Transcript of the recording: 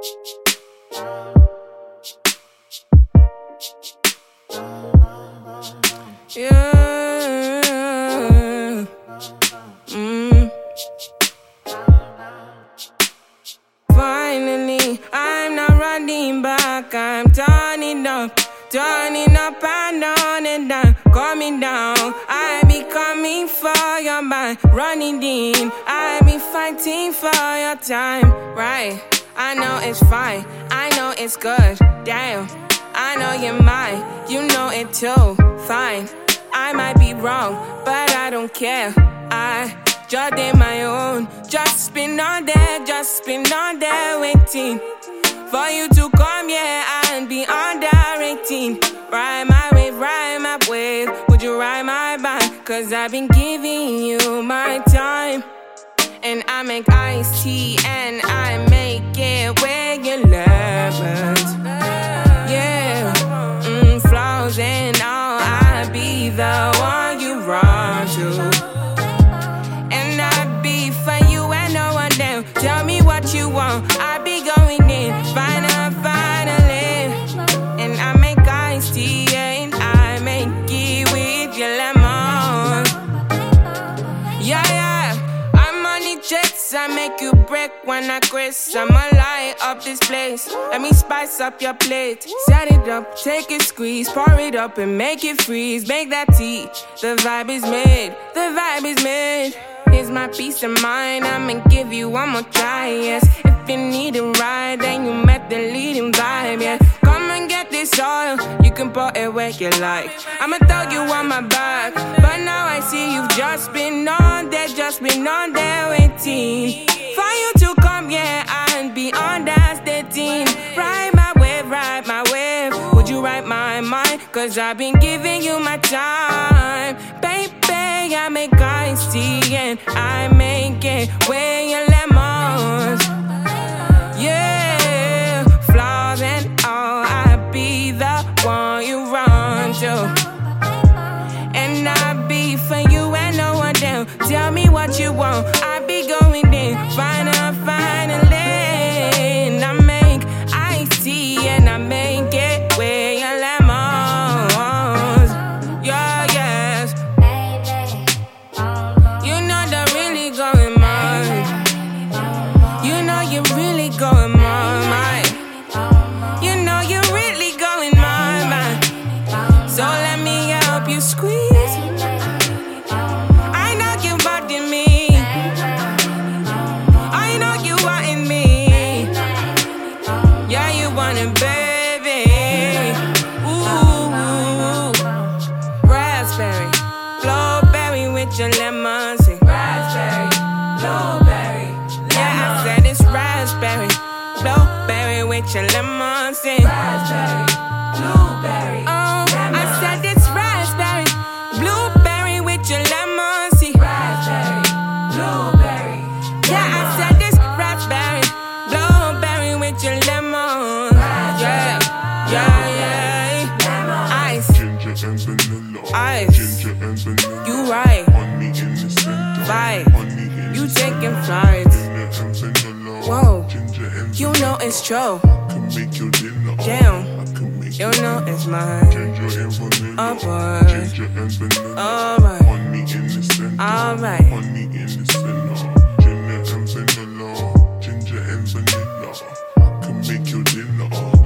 Yeah. Finally, I'm not running back. I'm turning up and down and down, coming down. I be coming for your mind, running in. I be fighting for your time, right? I know it's fine, I know it's good. Damn, I know you're mine, you know it too. Fine, I might be wrong, but I don't care. I just did my own, just been on there waiting for you to come, yeah, and be under 18. Ride my wave, would you ride my bike? Cause I've been giving you my time. And I make iced tea and I make it where you love it. Yeah, flaws and all, I be the one you run to. And I be for you and no one else. Tell me what you want, I be going in, finally. And I make iced tea and I make it with your lemon. Yeah, I'm on the jets, I make you break when I craze. I'ma light up this place, let me spice up your plate. Set it up, take it, squeeze, pour it up and make it freeze. Make that tea, the vibe is made, Here's my peace of mind, I'ma give you one more try, yes. If you need a ride, then you met the leading vibe, yeah. Come and get this oil, you can pour it where you like. I'ma throw you on my back, but now I see you've just been on there waiting for you to come, yeah, and be on that station. Ride my wave, would you ride my mind? Cause I've been giving you my time, baby. I make iced tea and I make it with your lemons. Yeah, flaws and all, I be the one you run to. And I be for you and no one else. Tell me what you want, I be going in, finally. And I make iced tea and I make it with your lemons. Yeah, yes. You know that really going mine. You know you really going mine. You know you really going mine. So let me help you squeeze. I know you wanting me. I know you wanting me. Yeah, you want it, baby. Ooh, raspberry, blueberry with your lemon. Raspberry, blueberry. Yeah, I said it's raspberry, blueberry with your lemon. Raspberry, blueberry. Oh, I said it's raspberry, blueberry with your lemon. Raspberry, blueberry. Yeah, I said it's raspberry, blueberry with your lemon. Yeah. Ice, ginger and vanilla. Ice. Ginger and vanilla. You right. Honey in the center. Vibe. Honey in You the taking center. flights. Ginger and vanilla. Whoa. Ginger and You know it's true. can make your dinner. Damn. I can make You know it's mine. ginger and vanilla. Oh boy. Ginger and vanilla. Alright. Honey in the center. Alright. Honey in the center. Ginger and vanilla. Ginger and vanilla. Can make your dinner.